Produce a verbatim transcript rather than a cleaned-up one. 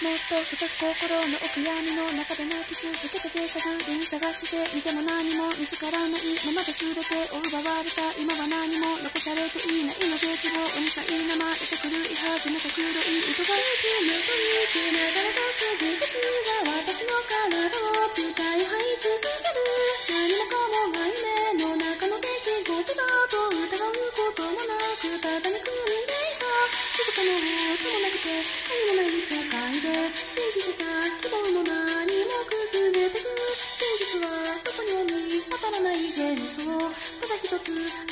もっと深く心の奥闇の中で泣き続けてて探り探して見ても何も見つからないままで全てを奪われた今は何も残されていないの絶望にさいなまれて狂い始めた黒い糸が息を吹きながら出す技術が私の体を使い這い続ける何もかもが夢の中の出来事だと疑うこともなくただ憎んでいた静かな音もなくて何もない世界で信じてた希望の何も崩れてく真実はどこにも見当たらない幻想ただ一つ